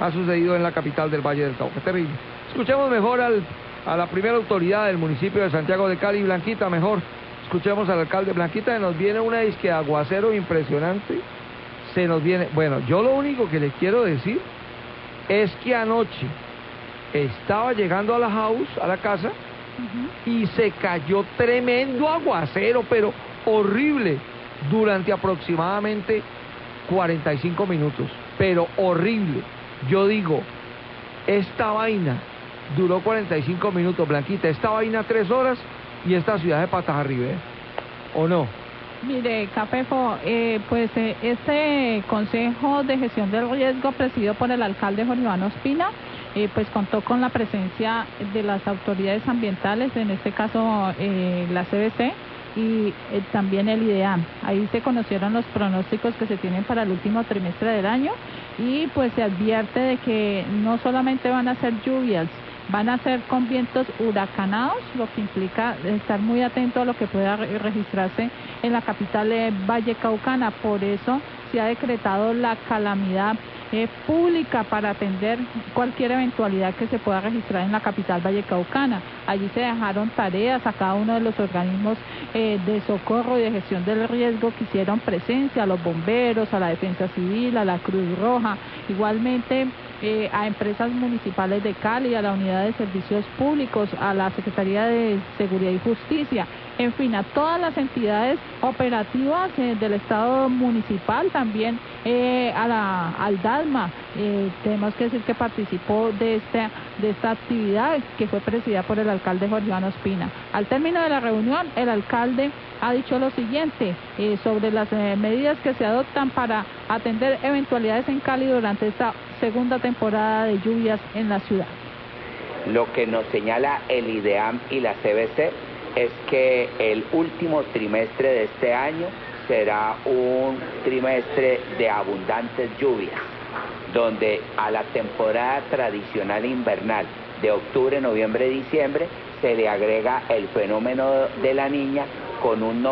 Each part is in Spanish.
ha sucedido en la capital del Valle del Cauca. Terrible. Escuchemos mejor a la primera autoridad del municipio de Santiago de Cali, Blanquita, mejor. Escuchemos al alcalde. Blanquita, nos viene una disque aguacero impresionante. Se nos viene... Bueno, yo lo único que les quiero decir es que anoche estaba llegando a la house, a la casa, y se cayó tremendo aguacero, pero horrible, durante aproximadamente 45 minutos, pero horrible. Yo digo, esta vaina duró 45 minutos, Blanquita, esta vaina 3 horas, y esta ciudad de patas arriba, ¿o no? Mire, Cafefo, este Consejo de Gestión del Riesgo, presidido por el alcalde Jorge Iván Ospina, pues contó con la presencia de las autoridades ambientales, en este caso la CBC y también el IDEAM. Ahí se conocieron los pronósticos que se tienen para el último trimestre del año y pues se advierte de que no solamente van a ser lluvias, van a ser con vientos huracanados, lo que implica estar muy atento a lo que pueda registrarse en la capital vallecaucana. Por eso se ha decretado la calamidad pública para atender cualquier eventualidad que se pueda registrar en la capital vallecaucana. Allí se dejaron tareas a cada uno de los organismos de socorro y de gestión del riesgo que hicieron presencia, a los bomberos, a la Defensa Civil, a la Cruz Roja, igualmente a empresas municipales de Cali, a la Unidad de Servicios Públicos, a la Secretaría de Seguridad y Justicia, en fin, a todas las entidades operativas del Estado municipal, también al DALMA. Tenemos que decir que participó de esta actividad que fue presidida por el alcalde Jorge Iván Ospina. Al término de la reunión, el alcalde ha dicho lo siguiente sobre las medidas que se adoptan para atender eventualidades en Cali durante esta segunda temporada de lluvias en la ciudad. Lo que nos señala el IDEAM y la CBC es que el último trimestre de este año será un trimestre de abundantes lluvias, donde a la temporada tradicional invernal de octubre, noviembre, diciembre, se le agrega el fenómeno de la Niña con un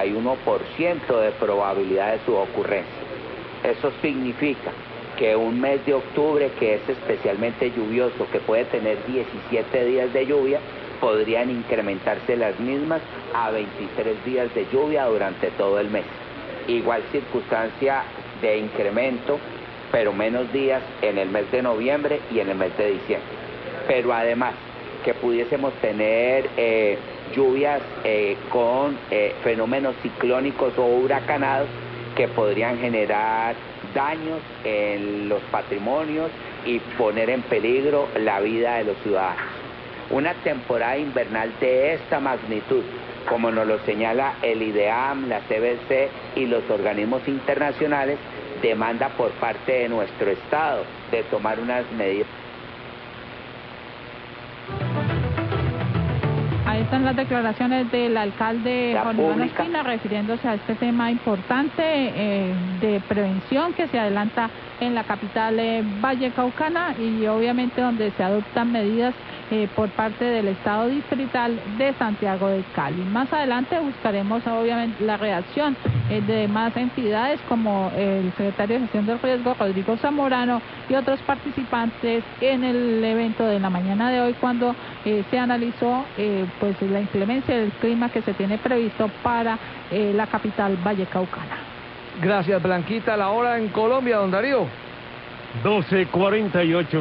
91% de probabilidad de su ocurrencia. Eso significa que un mes de octubre, que es especialmente lluvioso, que puede tener 17 días de lluvia, podrían incrementarse las mismas a 23 días de lluvia durante todo el mes. Igual circunstancia de incremento, pero menos días en el mes de noviembre y en el mes de diciembre. Pero además, que pudiésemos tener lluvias con fenómenos ciclónicos o huracanados que podrían generar daños en los patrimonios y poner en peligro la vida de los ciudadanos. Una temporada invernal de esta magnitud, como nos lo señala el IDEAM, la CBC y los organismos internacionales, demanda por parte de nuestro Estado de tomar unas medidas. Ahí están las declaraciones del alcalde Jorge Iván Ospina refiriéndose a este tema importante de prevención que se adelanta en la capital vallecaucana y obviamente donde se adoptan medidas por parte del Estado distrital de Santiago de Cali. Más adelante buscaremos obviamente la reacción de más entidades como el secretario de Gestión del Riesgo, Rodrigo Zamorano, y otros participantes en el evento de la mañana de hoy cuando se analizó pues la inclemencia del clima que se tiene previsto para la capital vallecaucana. Gracias, Blanquita. La hora en Colombia, don Darío. 12:48.